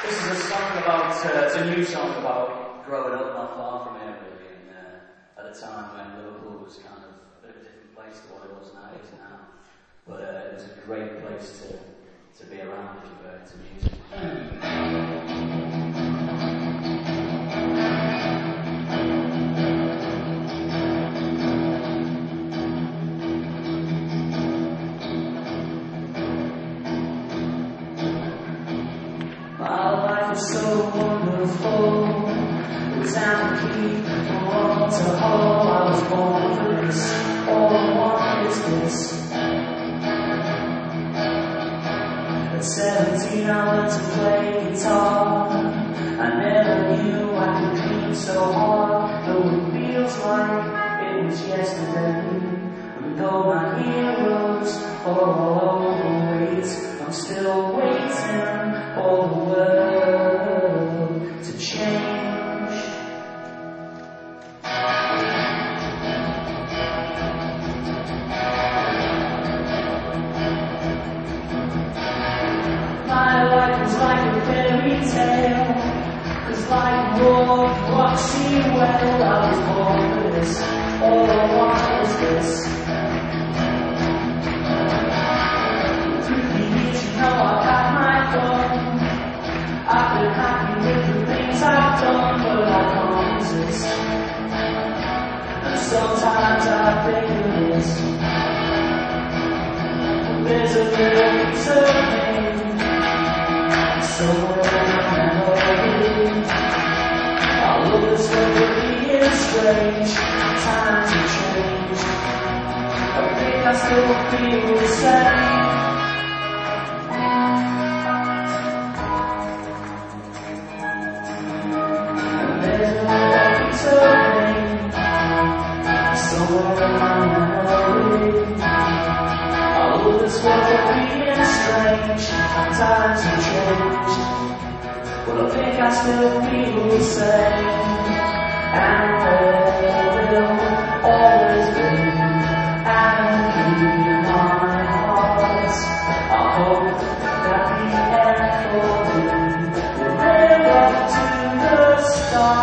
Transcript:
This is a song about, it's a new song about growing up not far from here really, and at a time when Liverpool was kind of a bit of a different place to what it was now, it is now. But it was a great place to be around if you were into music. So wonderful, the town keep on to hold. I was born for this, all I want is this. At 17 I learned to play guitar. I never knew I could dream so hard, though it feels like it was yesterday. And though my heroes are all overweight, I'm still waiting for the world to change. My life was like a fairy tale, 'cause like more Roxy well, I was born for this, all I want is this. Through the years, you know I got my fun. I've been happy with the things I've done, but I can't resist. And sometimes I think of this. There's a little piece of me somewhere in my memory. All of this will be strange. Times have changed. I think I still feel the same. Somewhere in my memory, all of this world being strange. Times have changed, but I think I still feel the same. And there will always be anarchy in my heart. I hope that the end for me will live up to the start.